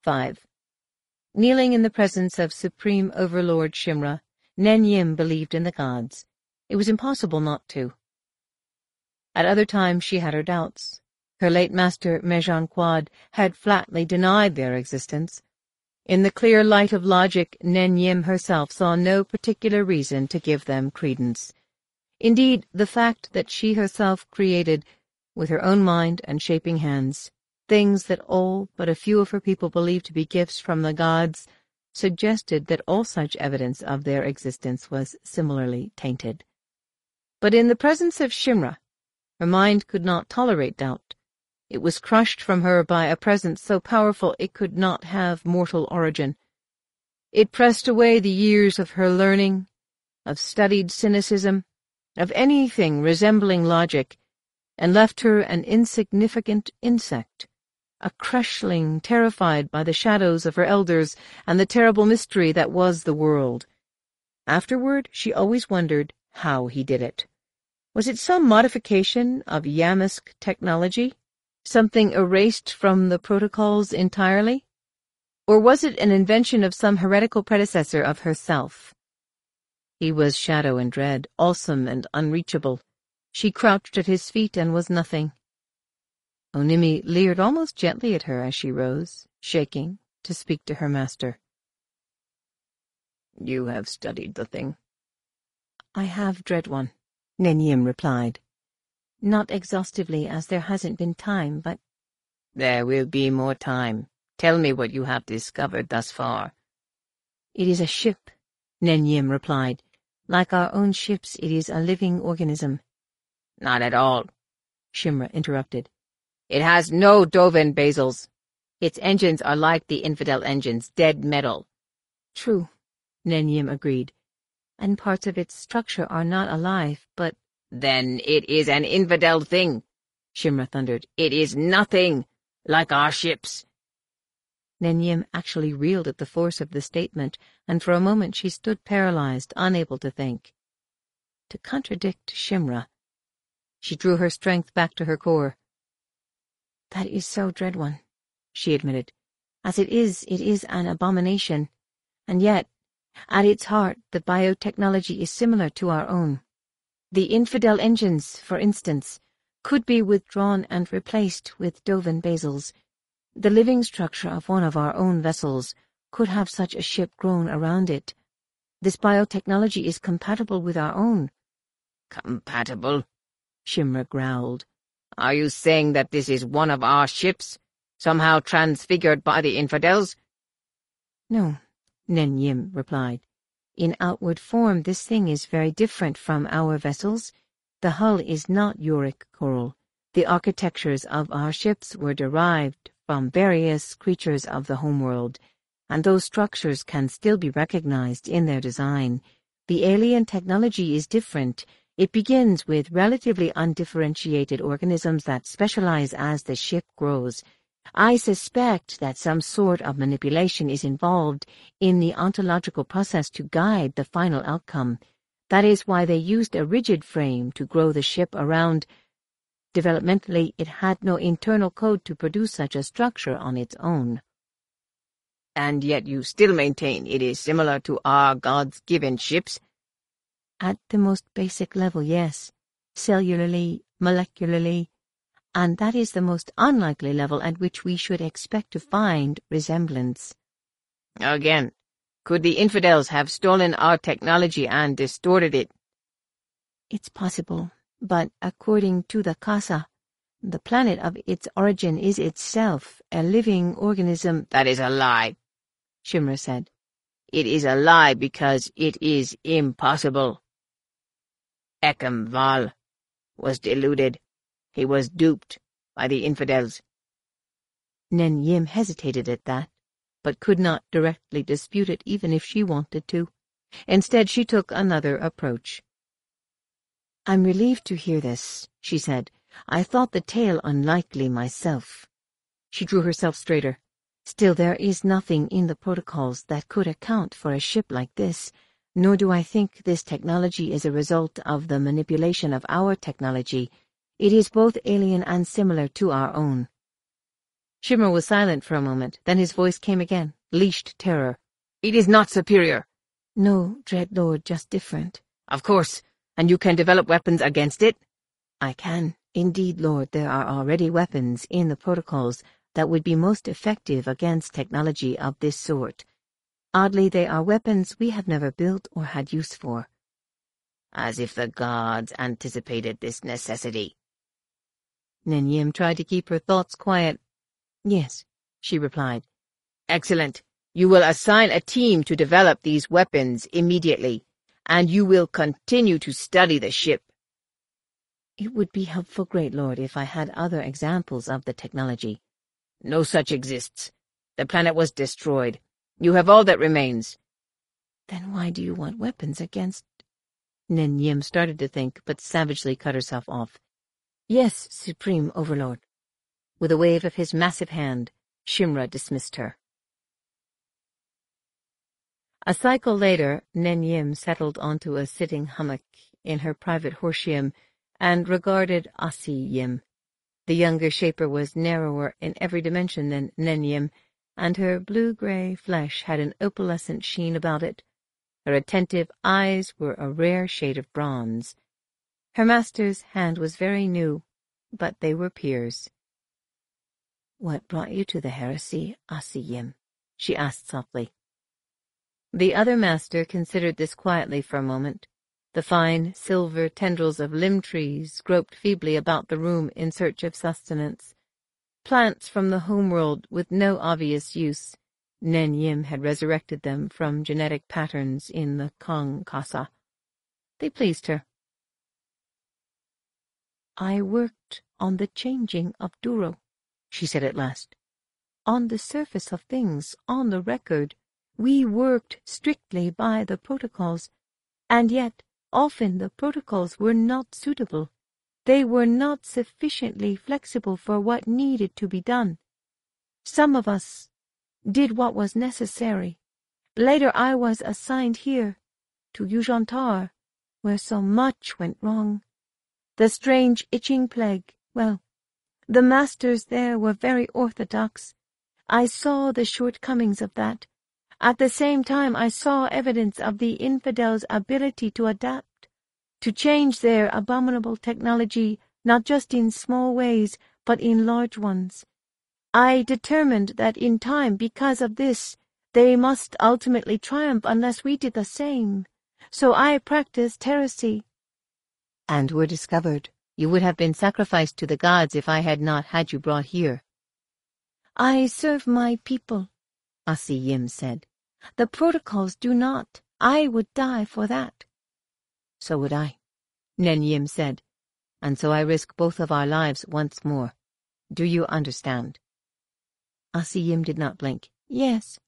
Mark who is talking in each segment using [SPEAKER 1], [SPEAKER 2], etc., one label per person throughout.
[SPEAKER 1] 5. Kneeling in the presence of Supreme Overlord Shimra, Nen Yim believed in the gods. It was impossible not to. At other times she had her doubts. Her late master, Mejan Quad, had flatly denied their existence. In the clear light of logic, Nen Yim herself saw no particular reason to give them credence. Indeed, the fact that she herself created, with her own mind and shaping hands, things that all but a few of her people believed to be gifts from the gods, suggested that all such evidence of their existence was similarly tainted. But in the presence of Shimra, her mind could not tolerate doubt. It was crushed from her by a presence so powerful it could not have mortal origin. It pressed away the years of her learning, of studied cynicism, of anything resembling logic, and left her an insignificant insect, a crushling terrified by the shadows of her elders and the terrible mystery that was the world. Afterward, she always wondered how he did it. Was it some modification of Yammisk technology? Something erased from the protocols entirely? Or was it an invention of some heretical predecessor of herself? He was shadow and dread, awesome and unreachable. She crouched at his feet and was nothing. Onimi leered almost gently at her as she rose, shaking, to speak to her master. "You have studied the thing." "I have, Dread One," Nen Yim replied. "Not exhaustively, as there hasn't been time, but—" "There will be more time. Tell me what you have discovered thus far." "It is a ship," Nen Yim replied. "Like our own ships, it is a living organism." "Not at all," Shimra interrupted. "It has no Dovin basals. Its engines are like the infidel engines, dead metal." "True," Nen Yim agreed. "And parts of its structure are not alive, but—" "Then it is an infidel thing," Shimra thundered. "It is nothing, like our ships." Nen Yim actually reeled at the force of the statement, and for a moment she stood paralyzed, unable to think. To contradict Shimra. She drew her strength back to her core. "That is so, Dread One," she admitted. "As it is an abomination. And yet, at its heart, the biotechnology is similar to our own. The infidel engines, for instance, could be withdrawn and replaced with Dovin basals. The living structure of one of our own vessels could have such a ship grown around it. This biotechnology is compatible with our own." "Compatible?" Shimra growled. "Are you saying that this is one of our ships, somehow transfigured by the infidels?" "No," Nen Yim replied. "In outward form, this thing is very different from our vessels. The hull is not Yorick coral. The architectures of our ships were derived from various creatures of the homeworld, and those structures can still be recognized in their design. The alien technology is different. It begins with relatively undifferentiated organisms that specialize as the ship grows. I suspect that some sort of manipulation is involved in the ontological process to guide the final outcome. That is why they used a rigid frame to grow the ship around. Developmentally, it had no internal code to produce such a structure on its own." "And yet you still maintain it is similar to our gods-given ships?" "At the most basic level, yes. Cellularly, molecularly. And that is the most unlikely level at which we should expect to find resemblance." "Again, could the infidels have stolen our technology and distorted it?" "It's possible, but according to the Casa, the planet of its origin is itself a living organism." "That is a lie," Shimra said. "It is a lie because it is impossible. Ekam Val was deluded. He was duped by the infidels." Nen Yim hesitated at that, but could not directly dispute it even if she wanted to. Instead, she took another approach. "I'm relieved to hear this," she said. "I thought the tale unlikely myself." She drew herself straighter. "Still, there is nothing in the protocols that could account for a ship like this, nor do I think this technology is a result of the manipulation of our technology. It is both alien and similar to our own." Shimmer was silent for a moment, then his voice came again, leashed terror. "It is not superior." "No, Dread Lord, just different." "Of course, and you can develop weapons against it?" "I can. Indeed, Lord, there are already weapons in the protocols that would be most effective against technology of this sort. Oddly, they are weapons we have never built or had use for." "As if the gods anticipated this necessity." Nenyim tried to keep her thoughts quiet. "Yes," she replied. "Excellent. You will assign a team to develop these weapons immediately, and you will continue to study the ship." "It would be helpful, Great Lord, if I had other examples of the technology." "No such exists. The planet was destroyed. You have all that remains." "Then why do you want weapons against—" Nenyim started to think, but savagely cut herself off. "Yes, Supreme Overlord." With a wave of his massive hand, Shimra dismissed her. A cycle later, Nenyim settled onto a sitting hummock in her private horseam and regarded Asi-Yim. The younger shaper was narrower in every dimension than Nenyim, and her blue-gray flesh had an opalescent sheen about it. Her attentive eyes were a rare shade of bronze. Her master's hand was very new, but they were peers. "What brought you to the heresy, Asi-Yim?" she asked softly. The other master considered this quietly for a moment. The fine silver tendrils of limb trees groped feebly about the room in search of sustenance. Plants from the homeworld with no obvious use. Nenyim had resurrected them from genetic patterns in the Kong Kasa. They pleased her. "I worked on the changing of Duro," she said at last. "On the surface of things, on the record, we worked strictly by the protocols, and yet often the protocols were not suitable. They were not sufficiently flexible for what needed to be done. Some of us did what was necessary. Later I was assigned here, to Yujantar, where so much went wrong. The strange itching plague, well, the masters there were very orthodox. I saw the shortcomings of that. At the same time, I saw evidence of the infidels' ability to adapt, to change their abominable technology, not just in small ways, but in large ones. I determined that in time, because of this, they must ultimately triumph unless we did the same. So I practiced heresy." "And were discovered. You would have been sacrificed to the gods if I had not had you brought here." "I serve my people," Asi-Yim said. "The protocols do not. I would die for that." "So would I," Nenyim said, "and so I risk both of our lives once more. Do you understand?" Asi-Yim did not blink. "Yes."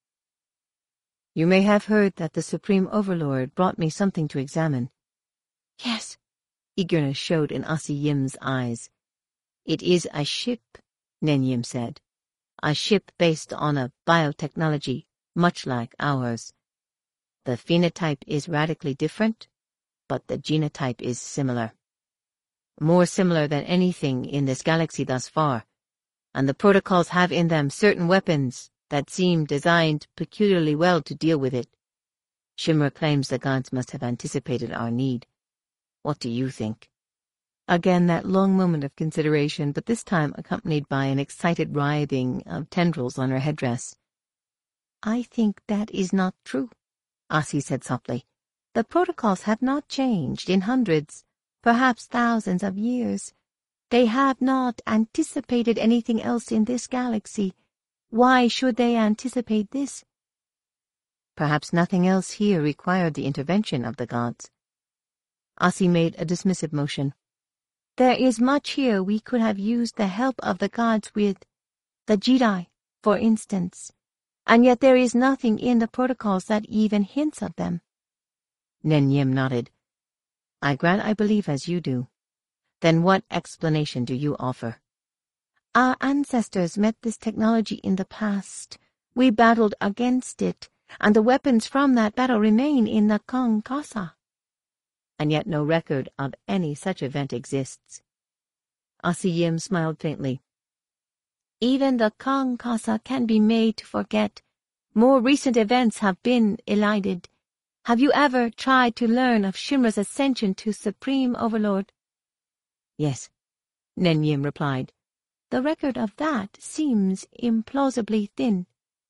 [SPEAKER 1] "You may have heard that the Supreme Overlord brought me something to examine." "Yes." Eagerness showed in Asi-Yim's eyes. "It is a ship," Nenyim said. "A ship based on a biotechnology, much like ours. The phenotype is radically different, but the genotype is similar. More similar than anything in this galaxy thus far, and the protocols have in them certain weapons that seem designed peculiarly well to deal with it. Shimmer claims the gods must have anticipated our need. What do you think?" Again that long moment of consideration, but this time accompanied by an excited writhing of tendrils on her headdress. "I think that is not true," Asi said softly. "The protocols have not changed in hundreds, perhaps thousands of years. They have not anticipated anything else in this galaxy. Why should they anticipate this?" "Perhaps nothing else here required the intervention of the gods." Asi made a dismissive motion. "There is much here we could have used the help of the gods with. The Jedi, for instance. And yet there is nothing in the protocols that even hints of them." Nenyim nodded. "I grant I believe as you do. Then what explanation do you offer?" "Our ancestors met this technology in the past. We battled against it, and the weapons from that battle remain in the Kong Kasa." "And yet no record of any such event exists." Asi-Yim smiled faintly. Even the Kangkasa can be made to forget. More recent events have been elided. Have you ever tried to learn of Shimra's ascension to Supreme Overlord? Yes, Nenyim replied. The record of that seems implausibly thin.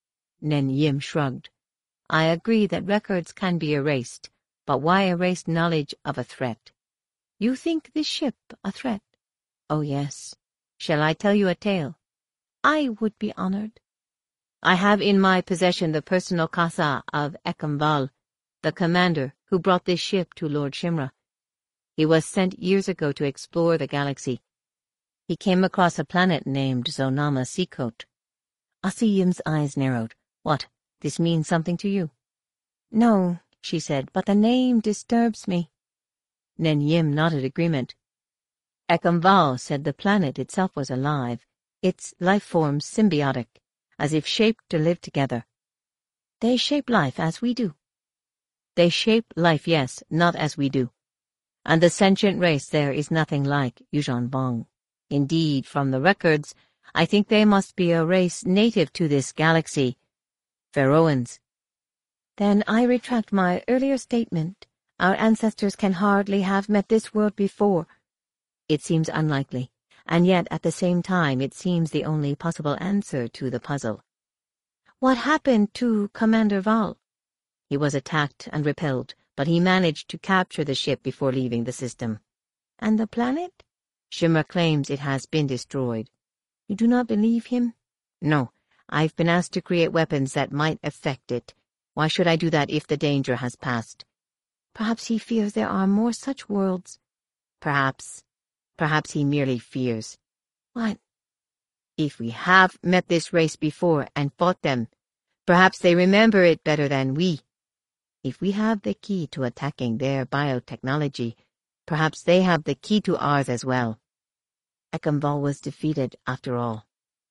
[SPEAKER 1] Nenyim shrugged. I agree that records can be erased, but why erase knowledge of a threat? You think this ship a threat? Oh, yes. Shall I tell you a tale? I would be honored. I have in my possession the personal kasa of Ekamval, the commander who brought this ship to Lord Shimra. He was sent years ago to explore the galaxy. He came across a planet named Zonama Seacoast. Asiyim's eyes narrowed. What, this means something to you? No, she said, but the name disturbs me. Nenyim nodded agreement. Ekamval said the planet itself was alive, its life forms symbiotic, as if shaped to live together. They shape life as we do. They shape life, yes, not as we do. And the sentient race there is nothing like Yuuzhan Vong. Indeed, from the records, I think they must be a race native to this galaxy, Pharaohans. Then I retract my earlier statement. Our ancestors can hardly have met this world before. It seems unlikely, and yet at the same time it seems the only possible answer to the puzzle. What happened to Commander Val? He was attacked and repelled, but he managed to capture the ship before leaving the system. And the planet? Shimra claims it has been destroyed. You do not believe him? No, I've been asked to create weapons that might affect it. Why should I do that if the danger has passed? Perhaps he fears there are more such worlds. Perhaps. Perhaps he merely fears. What? If we have met this race before and fought them, perhaps they remember it better than we. If we have the key to attacking their biotechnology, perhaps they have the key to ours as well. Ekamval was defeated after all.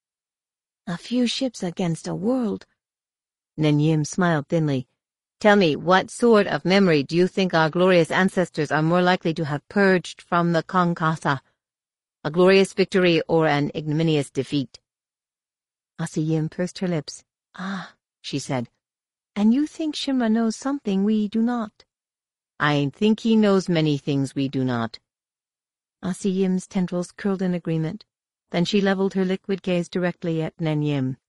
[SPEAKER 1] A few ships against a world. Nenyim smiled thinly. Tell me, what sort of memory do you think our glorious ancestors are more likely to have purged from the Kangkasa? A glorious victory or an ignominious defeat? Asiyim pursed her lips. Ah, she said. And you think Shimra knows something we do not? I think he knows many things we do not. Asiyim's tendrils curled in agreement. Then she leveled her liquid gaze directly at Nenyim.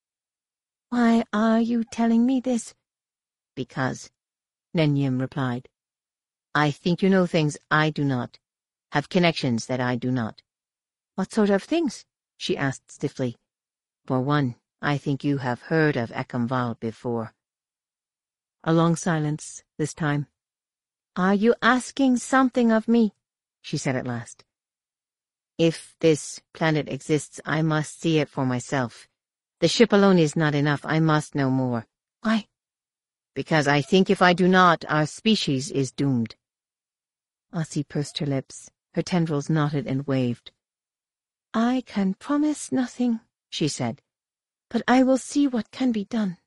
[SPEAKER 1] Why are you telling me this? Because, Nenyim replied. I think you know things I do not, have connections that I do not. What sort of things? She asked stiffly. For one, I think you have heard of Ekamval before. A long silence, this time. Are you asking something of me? She said at last. If this planet exists, I must see it for myself. The ship alone is not enough. I must know more. Why? Because I think if I do not, our species is doomed. Asi pursed her lips. Her tendrils knotted and waved. I can promise nothing, she said, but I will see what can be done.